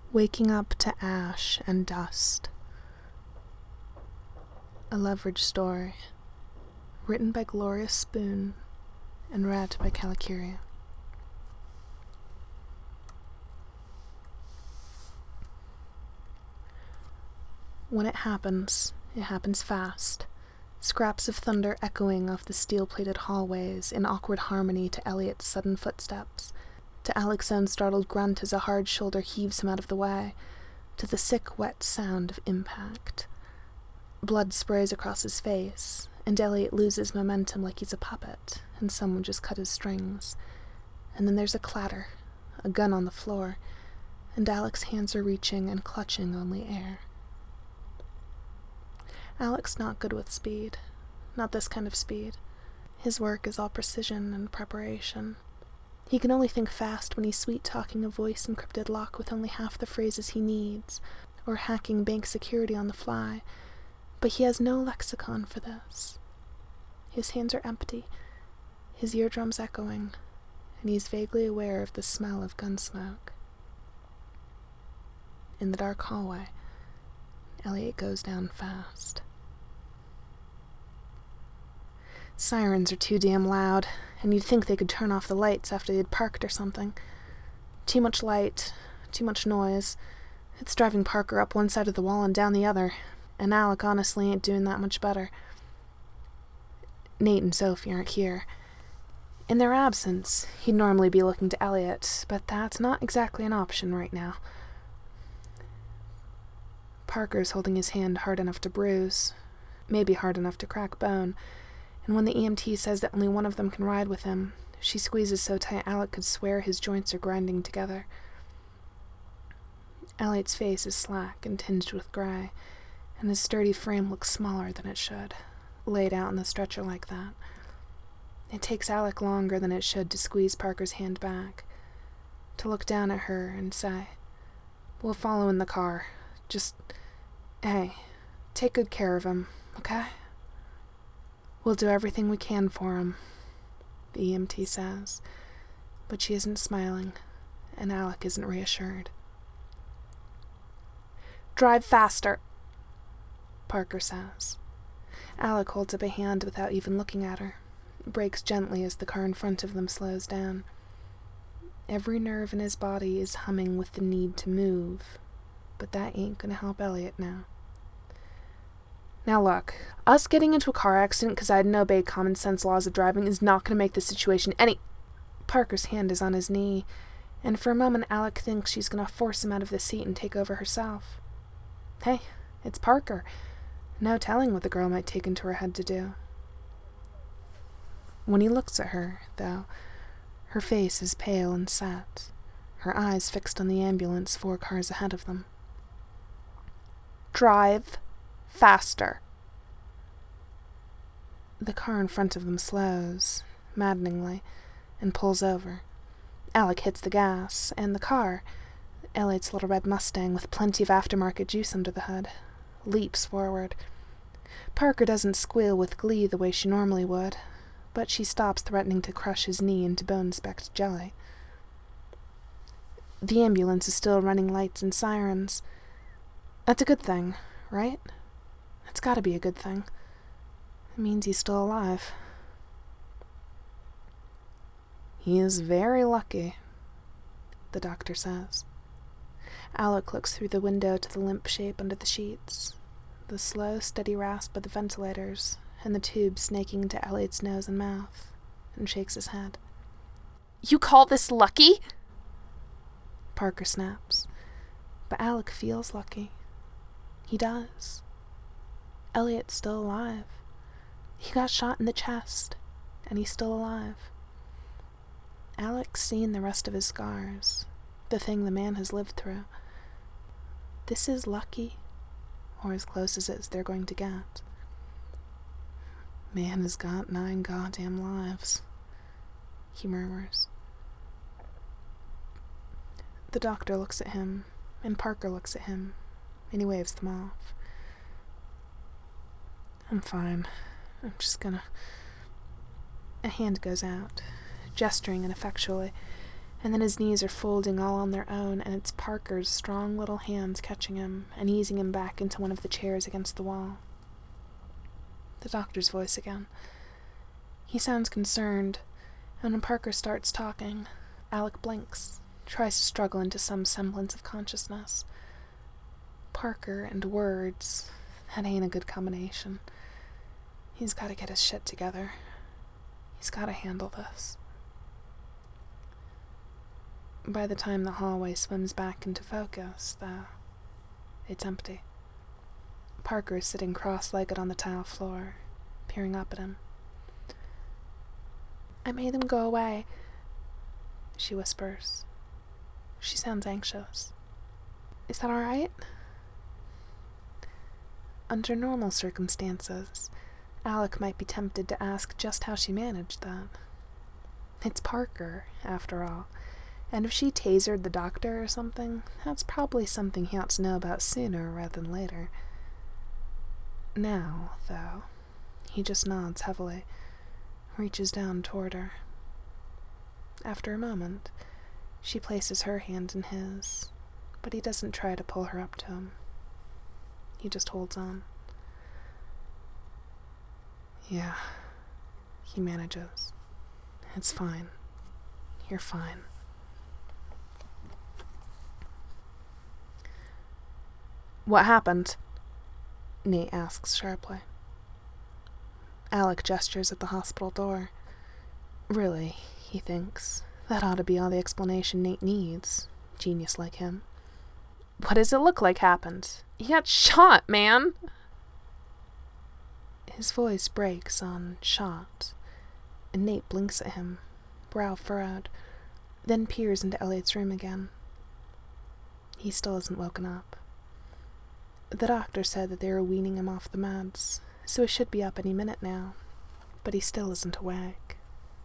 Waking up to ash and dust. A Leverage story. Written by Gloria Spoon and read by Calicuria. When it happens fast. Scraps of thunder echoing off the steel-plated hallways in awkward harmony to Elliot's sudden footsteps, to Alec's own startled grunt as a hard shoulder heaves him out of the way, to the sick, wet sound of impact. Blood sprays across his face, and Elliot loses momentum like he's a puppet, and someone just cut his strings. And then there's a clatter, a gun on the floor, and Alec's hands are reaching and clutching only air. Alec's not good with speed. Not this kind of speed. His work is all precision and preparation. He can only think fast when he's sweet-talking a voice-encrypted lock with only half the phrases he needs, or hacking bank security on the fly, but he has no lexicon for this. His hands are empty, his eardrums echoing, and he's vaguely aware of the smell of gun smoke. In the dark hallway, Elliot goes down fast. Sirens are too damn loud, and you'd think they could turn off the lights after they'd parked or something. Too much light, too much noise. It's driving Parker up one side of the wall and down the other, and Alec honestly ain't doing that much better. Nate and Sophie aren't here. In their absence, he'd normally be looking to Elliot, but that's not exactly an option right now. Parker's holding his hand hard enough to bruise, maybe hard enough to crack bone, and when the EMT says that only one of them can ride with him, she squeezes so tight Alec could swear his joints are grinding together. Elliot's face is slack and tinged with gray, and his sturdy frame looks smaller than it should, laid out on the stretcher like that. It takes Alec longer than it should to squeeze Parker's hand back, to look down at her and say, "We'll follow in the car. Just, hey, take good care of him, okay? We'll do everything we can for him," the EMT says, but she isn't smiling, and Alec isn't reassured. "Drive faster," Parker says. Alec holds up a hand without even looking at her, brakes gently as the car in front of them slows down. Every nerve in his body is humming with the need to move, but that ain't gonna help Elliot now. "Now look, us getting into a car accident because I didn't obey common sense laws of driving is not going to make the situation any—" Parker's hand is on his knee, and for a moment Alec thinks she's going to force him out of the seat and take over herself. Hey, it's Parker. No telling what the girl might take into her head to do. When he looks at her, though, her face is pale and set, her eyes fixed on the ambulance 4 cars ahead of them. "Drive faster." The car in front of them slows, maddeningly, and pulls over. Alec hits the gas, and the car, Elliot's little red Mustang with plenty of aftermarket juice under the hood, leaps forward. Parker doesn't squeal with glee the way she normally would, but she stops threatening to crush his knee into bone-specked jelly. The ambulance is still running lights and sirens. That's a good thing, right? It's gotta be a good thing. It means he's still alive. "He is very lucky," the doctor says. Alec looks through the window to the limp shape under the sheets, the slow, steady rasp of the ventilators, and the tube snaking into Elliot's nose and mouth, and shakes his head. "You call this lucky?" Parker snaps. But Alec feels lucky. He does. Elliot's still alive. He got shot in the chest, and he's still alive. Alec's seen the rest of his scars, the thing the man has lived through. This is lucky, or as close as they're going to get. "Man has got 9 goddamn lives," he murmurs. The doctor looks at him, and Parker looks at him, and he waves them off. "I'm fine. I'm just gonna—" A hand goes out, gesturing ineffectually, And then his knees are folding all on their own, and it's Parker's strong little hands catching him and easing him back into one of the chairs against the wall. The doctor's voice again. He sounds concerned, and when Parker starts talking, Alec blinks, tries to struggle into some semblance of consciousness. Parker and words, that ain't a good combination. He's got to get his shit together. He's got to handle this. By the time the hallway swims back into focus, though, it's empty. Parker is sitting cross-legged on the tile floor, peering up at him. "I made them go away," she whispers. She sounds anxious. "Is that all right?" Under normal circumstances, Alec might be tempted to ask just how she managed that. It's Parker, after all, and if she tasered the doctor or something, that's probably something he ought to know about sooner rather than later. Now, though, he just nods heavily, reaches down toward her. After a moment, she places her hand in his, but he doesn't try to pull her up to him. He just holds on. "Yeah," he manages. "It's fine. You're fine." "What happened?" Nate asks sharply. Alec gestures at the hospital door. Really, he thinks, that ought to be all the explanation Nate needs, genius like him. "What does it look like happened? He got shot, man!" His voice breaks on "shot," and Nate blinks at him, brow furrowed, then peers into Elliot's room again. He still hasn't woken up. The doctor said that they were weaning him off the meds, so he should be up any minute now, but he still isn't awake.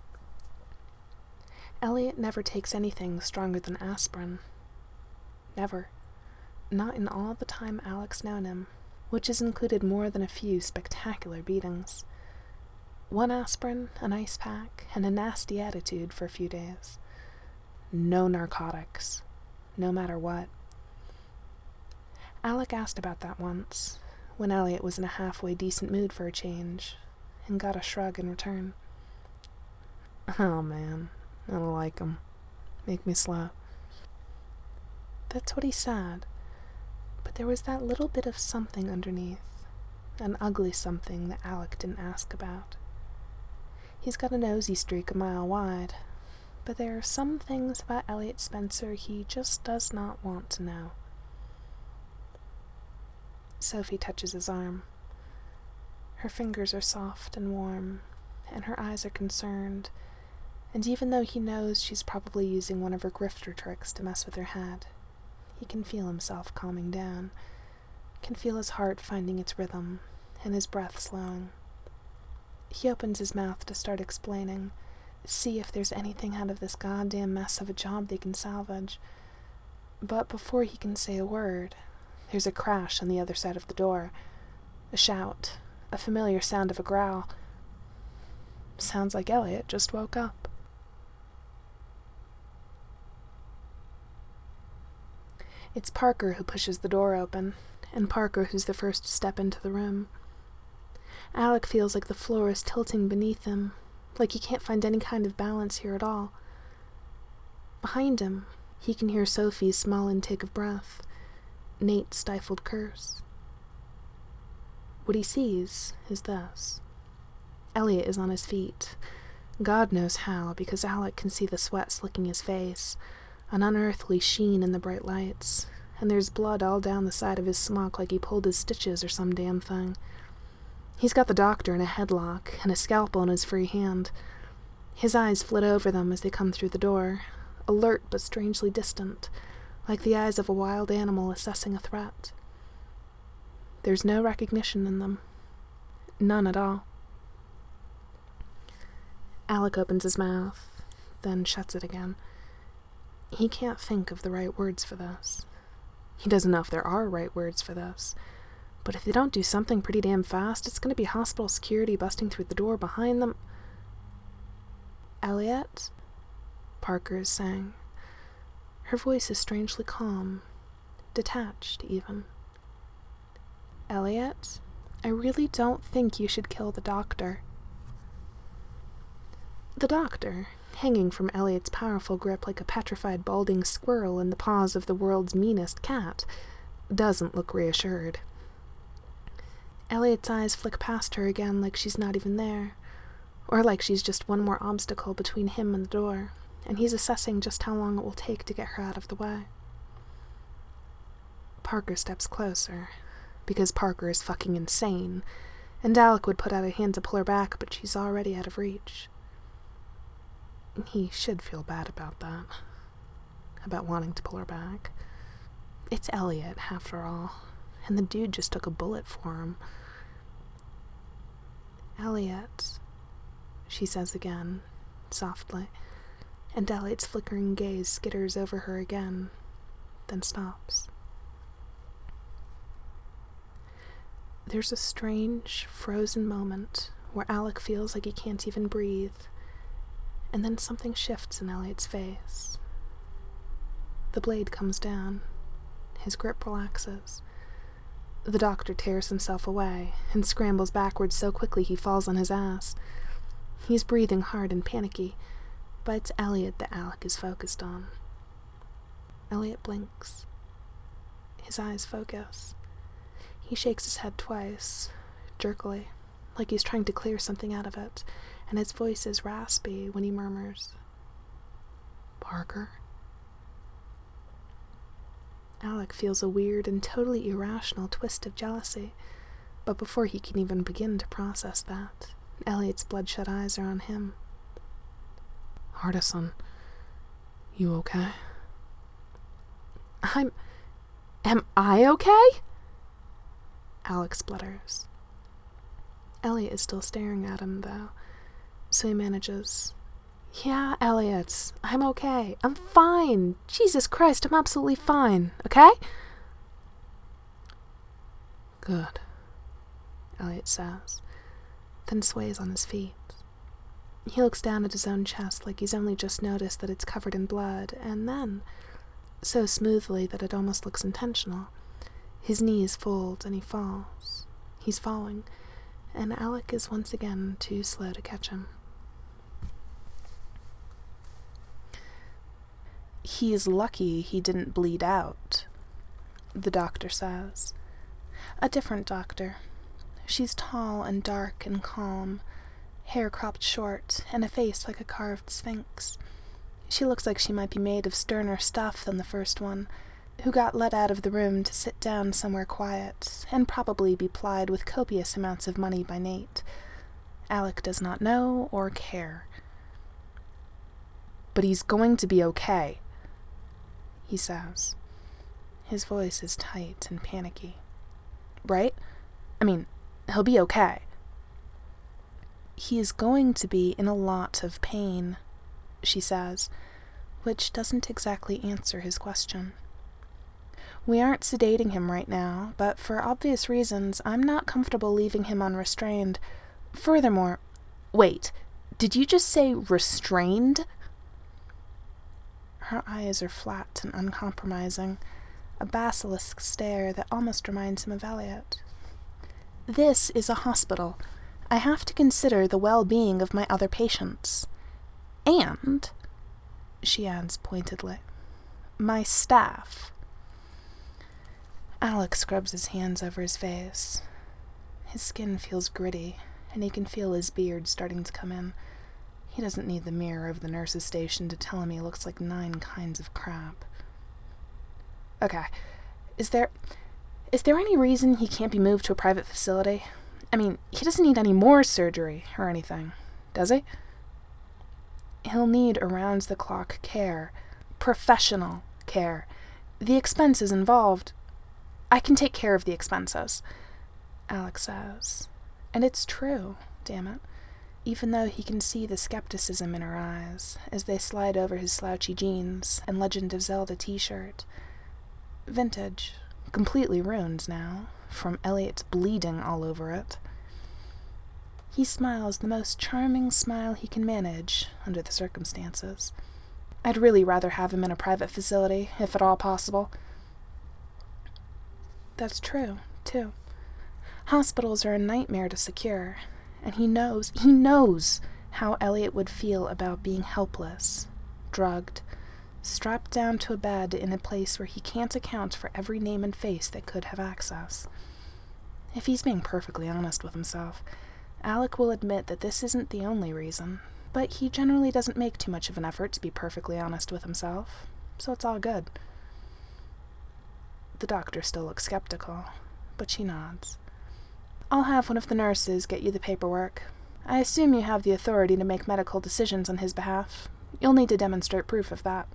Elliot never takes anything stronger than aspirin. Never. Not in all the time Alec's known him, which has included more than a few spectacular beatings. 1 aspirin, an ice pack, and a nasty attitude for a few days. No narcotics, no matter what. Alec asked about that once, when Elliot was in a halfway decent mood for a change, and got a shrug in return. "Oh man, I don't like 'em. Make me slow." That's what he said, but there was that little bit of something underneath, an ugly something that Alec didn't ask about. He's got a nosy streak a mile wide, but there are some things about Elliot Spencer he just does not want to know. Sophie touches his arm. Her fingers are soft and warm, and her eyes are concerned, and even though he knows she's probably using one of her grifter tricks to mess with her head, he can feel himself calming down, can feel his heart finding its rhythm, and his breath slowing. He opens his mouth to start explaining, see if there's anything out of this goddamn mess of a job they can salvage. But before he can say a word, there's a crash on the other side of the door. A shout, a familiar sound of a growl. Sounds like Elliot just woke up. It's Parker who pushes the door open, and Parker who's the first to step into the room. Alec feels like the floor is tilting beneath him, like he can't find any kind of balance here at all. Behind him, he can hear Sophie's small intake of breath, Nate's stifled curse. What he sees is this. Elliot is on his feet. God knows how, because Alec can see the sweat slicking his face, an unearthly sheen in the bright lights, and there's blood all down the side of his smock like he pulled his stitches or some damn thing. He's got the doctor in a headlock and a scalpel in his free hand. His eyes flit over them as they come through the door, alert but strangely distant, like the eyes of a wild animal assessing a threat. There's no recognition in them. None at all. Alec opens his mouth, then shuts it again. He can't think of the right words for this. He doesn't know if there are right words for this. But if they don't do something pretty damn fast, it's going to be hospital security busting through the door behind them. "Elliot?" Parker is saying. Her voice is strangely calm, detached even. Elliot, I really don't think you should kill the doctor. The doctor, hanging from Elliot's powerful grip like a petrified balding squirrel in the paws of the world's meanest cat, doesn't look reassured. Elliot's eyes flick past her again like she's not even there, or like she's just one more obstacle between him and the door, and he's assessing just how long it will take to get her out of the way. Parker steps closer, because Parker is fucking insane, and Alec would put out a hand to pull her back, but she's already out of reach. He should feel bad about that, about wanting to pull her back. It's Elliot, after all, and the dude just took a bullet for him. Elliot, she says again, softly, and Elliot's flickering gaze skitters over her again, then stops. There's a strange, frozen moment where Alec feels like he can't even breathe, and then something shifts in Elliot's face. The blade comes down. His grip relaxes. The doctor tears himself away and scrambles backwards so quickly he falls on his ass. He's breathing hard and panicky, but it's Elliot that Alec is focused on. Elliot blinks. His eyes focus. He shakes his head twice, jerkily, like he's trying to clear something out of it, and his voice is raspy when he murmurs, "Parker?" Alec feels a weird and totally irrational twist of jealousy, but before he can even begin to process that, Elliot's bloodshot eyes are on him. "Hardison, you okay?" Am I okay?" Alec splutters. Elliot is still staring at him, though, so he manages, "Yeah, Elliot, I'm okay. I'm fine. Jesus Christ, I'm absolutely fine, okay?" "Good," Elliot says, then sways on his feet. He looks down at his own chest like he's only just noticed that it's covered in blood, and then, so smoothly that it almost looks intentional, his knees fold and he falls. He's falling, and Alec is once again too slow to catch him. "He's lucky he didn't bleed out," the doctor says. A different doctor. She's tall and dark and calm, hair cropped short, and a face like a carved sphinx. She looks like she might be made of sterner stuff than the first one, who got let out of the room to sit down somewhere quiet, and probably be plied with copious amounts of money by Nate. Alec does not know or care. "But he's going to be okay," he says. His voice is tight and panicky. "Right? I mean, he'll be okay." "He is going to be in a lot of pain," she says, which doesn't exactly answer his question. "We aren't sedating him right now, but for obvious reasons, I'm not comfortable leaving him unrestrained. Furthermore, wait, did you just say restrained?" Her eyes are flat and uncompromising, a basilisk stare that almost reminds him of Elliot. "This is a hospital. I have to consider the well-being of my other patients. And," she adds pointedly, "my staff." Alec scrubs his hands over his face. His skin feels gritty, and he can feel his beard starting to come in. He doesn't need the mirror of the nurse's station to tell him he looks like 9 kinds of crap. "Okay, is there any reason he can't be moved to a private facility? I mean, he doesn't need any more surgery or anything, does he?" "He'll need around-the-clock care. Professional care. The expenses involved—" "I can take care of the expenses," Alec says. And it's true, damn it, even though he can see the skepticism in her eyes as they slide over his slouchy jeans and Legend of Zelda t-shirt. Vintage, completely ruined now, from Elliot's bleeding all over it. He smiles the most charming smile he can manage under the circumstances. I'd really rather have him in a private facility, if at all possible. That's true, too. Hospitals are a nightmare to secure, and he knows how Elliot would feel about being helpless, drugged, strapped down to a bed in a place where he can't account for every name and face that could have access. If he's being perfectly honest with himself, Alec will admit that this isn't the only reason, but he generally doesn't make too much of an effort to be perfectly honest with himself, so it's all good. The doctor still looks skeptical, but she nods. I'll have one of the nurses get you the paperwork. I assume you have the authority to make medical decisions on his behalf. You'll need to demonstrate proof of that.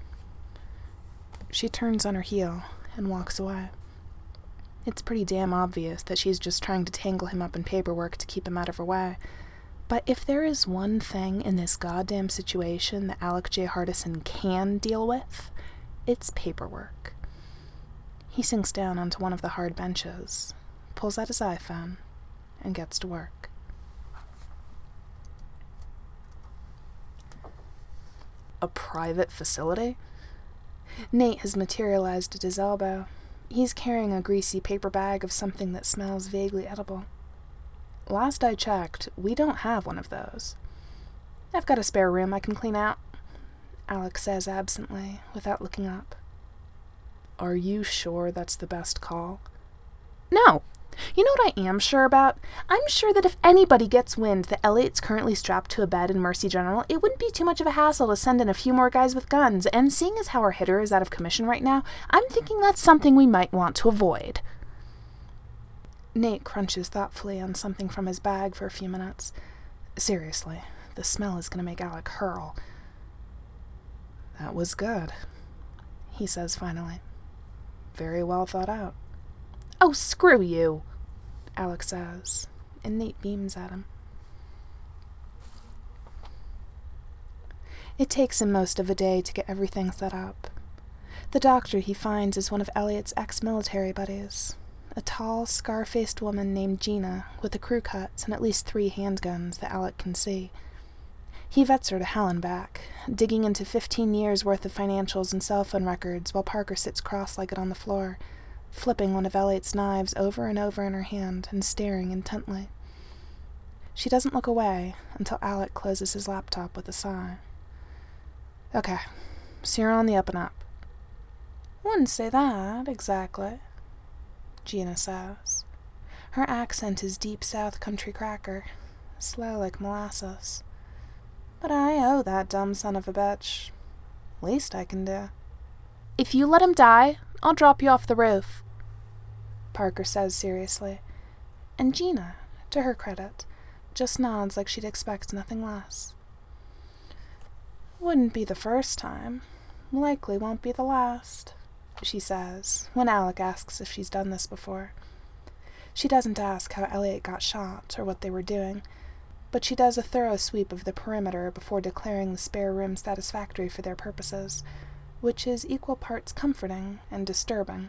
She turns on her heel and walks away. It's pretty damn obvious that she's just trying to tangle him up in paperwork to keep him out of her way. But if there is one thing in this goddamn situation that Alec J. Hardison can deal with, it's paperwork. He sinks down onto one of the hard benches, pulls out his iPhone, and gets to work. A private facility? Nate has materialized at his elbow. He's carrying a greasy paper bag of something that smells vaguely edible. Last I checked, we don't have one of those. I've got a spare room I can clean out, Alec says absently, without looking up. Are you sure that's the best call? No. You know what I am sure about? I'm sure that if anybody gets wind that Elliot's currently strapped to a bed in Mercy General, it wouldn't be too much of a hassle to send in a few more guys with guns, and seeing as how our hitter is out of commission right now, I'm thinking that's something we might want to avoid. Nate crunches thoughtfully on something from his bag for a few minutes. Seriously, the smell is going to make Alec hurl. That was good, he says finally. Very well thought out. Oh, screw you, Alec says, and Nate beams at him. It takes him most of a day to get everything set up. The doctor he finds is one of Elliot's ex-military buddies, a tall, scar-faced woman named Gina with a crew cut and at least 3 handguns that Alec can see. He vets her to hell and back, digging into 15 years' worth of financials and cell phone records while Parker sits cross-legged on the floor, flipping one of Elliot's knives over and over in her hand and staring intently. She doesn't look away until Alec closes his laptop with a sigh. Okay, so you're on the up and up. Wouldn't say that, exactly, Gina says. Her accent is deep South country cracker, slow like molasses. But I owe that dumb son of a bitch. Least I can do. If you let him die, I'll drop you off the roof, Parker says seriously, and Gina, to her credit, just nods like she'd expect nothing less. Wouldn't be the first time. Likely won't be the last, she says, when Alec asks if she's done this before. She doesn't ask how Elliot got shot or what they were doing, but she does a thorough sweep of the perimeter before declaring the spare room satisfactory for their purposes, which is equal parts comforting and disturbing.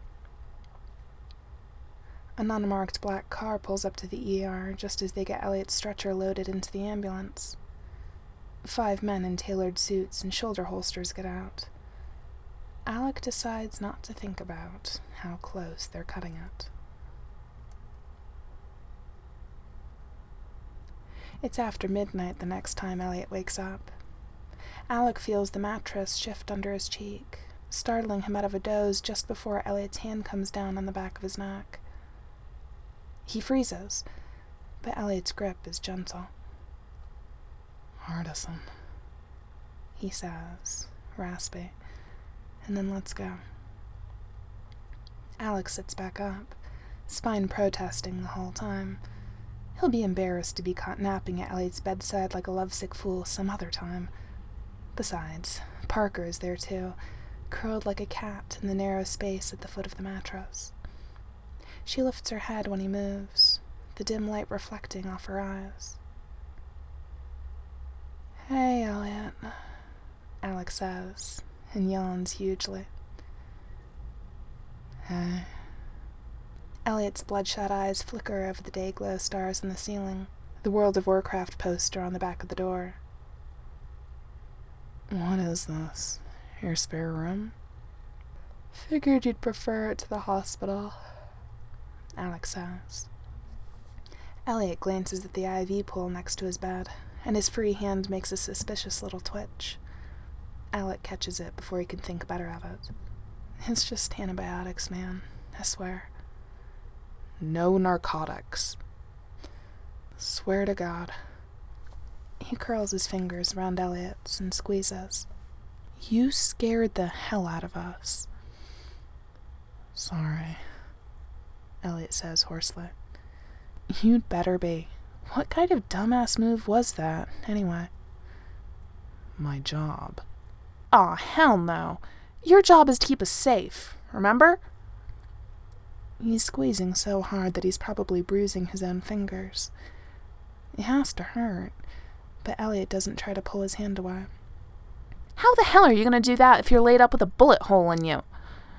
An unmarked black car pulls up to the ER just as they get Elliot's stretcher loaded into the ambulance. 5 men in tailored suits and shoulder holsters get out. Alec decides not to think about how close they're cutting it. It's after midnight the next time Elliot wakes up. Alec feels the mattress shift under his cheek, startling him out of a doze just before Elliot's hand comes down on the back of his neck. He freezes, but Elliot's grip is gentle. Hardison, he says, raspy, and then lets go. Alec sits back up, spine protesting the whole time. He'll be embarrassed to be caught napping at Elliot's bedside like a lovesick fool some other time. Besides, Parker is there too, curled like a cat in the narrow space at the foot of the mattress. She lifts her head when he moves, the dim light reflecting off her eyes. Hey, Elliot, Alec says, and yawns hugely. Hey. Elliot's bloodshot eyes flicker over the day-glow stars in the ceiling, the World of Warcraft poster on the back of the door. What is this? Your spare room? Figured you'd prefer it to the hospital, Alex says. Elliot glances at the IV pool next to his bed, and his free hand makes a suspicious little twitch. Alec catches it before he can think better of it. It's just antibiotics, man. I swear. No narcotics. Swear to God. He curls his fingers around Elliot's and squeezes. You scared the hell out of us. Sorry, Elliot says hoarsely. You'd better be. What kind of dumbass move was that, anyway? My job. Aw, hell no. Your job is to keep us safe, remember? He's squeezing so hard that he's probably bruising his own fingers. It has to hurt, but Elliot doesn't try to pull his hand away. How the hell are you going to do that if you're laid up with a bullet hole in you?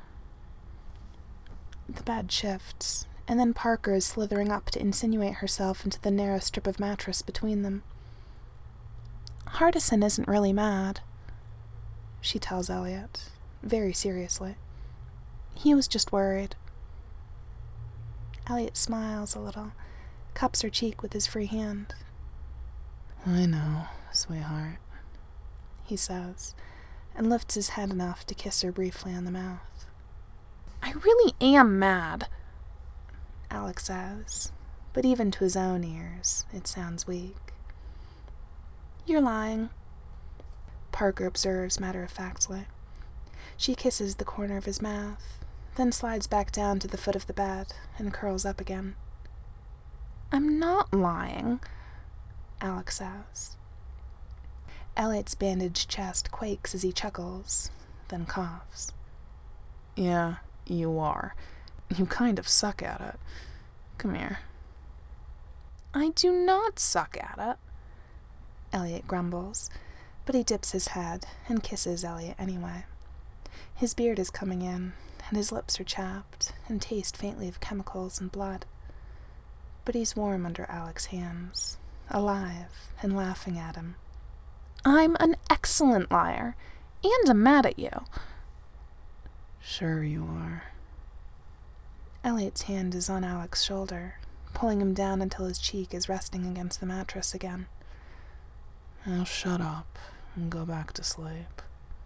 The bed shifts, and then Parker is slithering up to insinuate herself into the narrow strip of mattress between them. Hardison isn't really mad, she tells Elliot, very seriously. He was just worried. Elliot smiles a little, cups her cheek with his free hand. I know, sweetheart, he says, and lifts his head enough to kiss her briefly on the mouth. I really am mad, Alex says, but even to his own ears, it sounds weak. You're lying, Parker observes matter-of-factly. She kisses the corner of his mouth, then slides back down to the foot of the bed and curls up again. I'm not lying, Alex says. Elliot's bandaged chest quakes as he chuckles, then coughs. Yeah, you are. You kind of suck at it. Come here. I do not suck at it, Elliot grumbles, but he dips his head and kisses Elliot anyway. His beard is coming in, and his lips are chapped and taste faintly of chemicals and blood. But he's warm under Alex's hands, alive and laughing at him. I'm an excellent liar, and I'm mad at you. Sure you are. Elliot's hand is on Alex's shoulder, pulling him down until his cheek is resting against the mattress again. Now shut up and go back to sleep.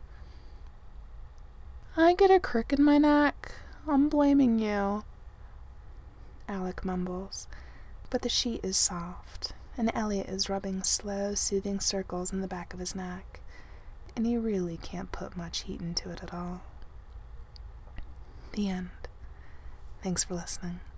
I get a crick in my neck. I'm blaming you, Alec mumbles, but the sheet is soft, and Elliot is rubbing slow, soothing circles in the back of his neck, and he really can't put much heat into it at all. The end. Thanks for listening.